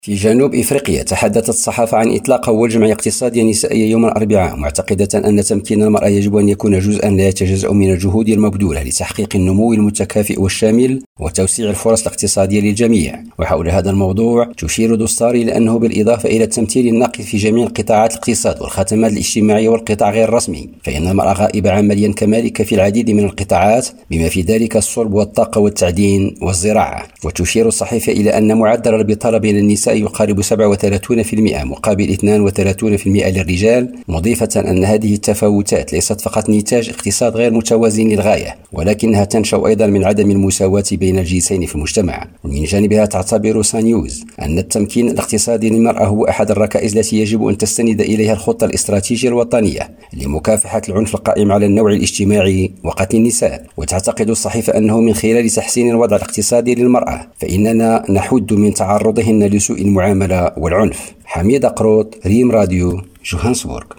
في جنوب إفريقيا تحدثت الصحافة عن إطلاق أول جمعية اقتصادية نسائية يوم الأربعاء، معتقدة أن تمكين المرأة يجب أن يكون جزءا لا يتجزأ من الجهود المبذولة لتحقيق النمو المتكافئ والشامل وتوسيع الفرص الاقتصادية للجميع. وحول هذا الموضوع تشير دستاري إلى أنه بالإضافة إلى التمثيل الناقص في جميع قطاعات الاقتصاد والخدمات الاجتماعية والقطاع غير الرسمي، فإن المرأة غائبة عمليا كمالك في العديد من القطاعات بما في ذلك الصلب والطاقة والتعدين والزراعة. وتشير الصحيفة إلى أن معدل البطالة بين النساء يقارب 37% مقابل 32% للرجال، مضيفة أن هذه التفاوتات ليست فقط نتاج اقتصاد غير متوازن للغاية، ولكنها تنشأ أيضا من عدم المساواة بين الجنسين في المجتمع. ومن جانبها تعتبر سانيوز أن التمكين الاقتصادي للمرأة هو أحد الركائز التي يجب أن تستند إليها الخطة الاستراتيجية الوطنية لمكافحة العنف القائم على النوع الاجتماعي وقتل النساء. وتعتقد الصحيفة أنه من خلال تحسين الوضع الاقتصادي للمرأة فإننا نحد من تعرضهن لسوء المعاملة والعنف. حميد قروط، ريم راديو، جوهانسبورغ.